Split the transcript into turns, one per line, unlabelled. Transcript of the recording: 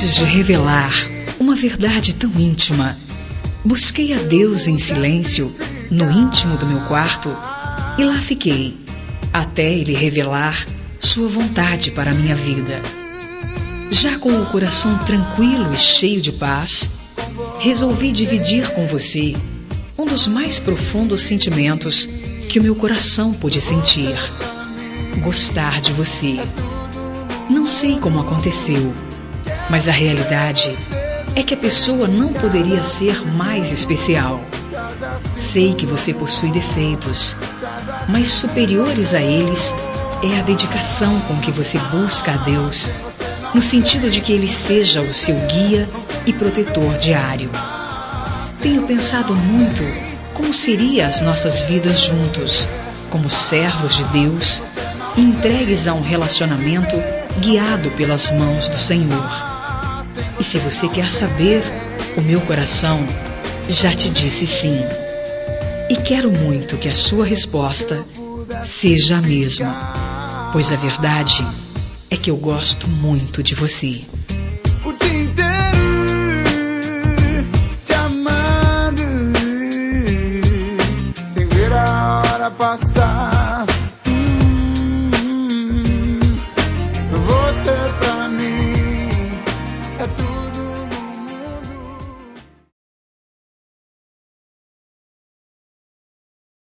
Antes de revelar uma verdade tão íntima, busquei a Deus em silêncio no íntimo do meu quarto e lá fiquei, até Ele revelar sua vontade para a minha vida. Já com o coração tranquilo e cheio de paz, resolvi dividir com você um dos mais profundos sentimentos que o meu coração pôde sentir: gostar de você. Não sei como aconteceu, mas a realidade é que a pessoa não poderia ser mais especial. Sei que você possui defeitos, mas superiores a eles é a dedicação com que você busca a Deus, no sentido de que Ele seja o seu guia e protetor diário. Tenho pensado muito como seriam as nossas vidas juntos, como servos de Deus e entregues a um relacionamento guiado pelas mãos do Senhor. E se você quer saber, o meu coração já te disse sim. E quero muito que a sua resposta seja a mesma, pois a verdade é que eu gosto muito de você.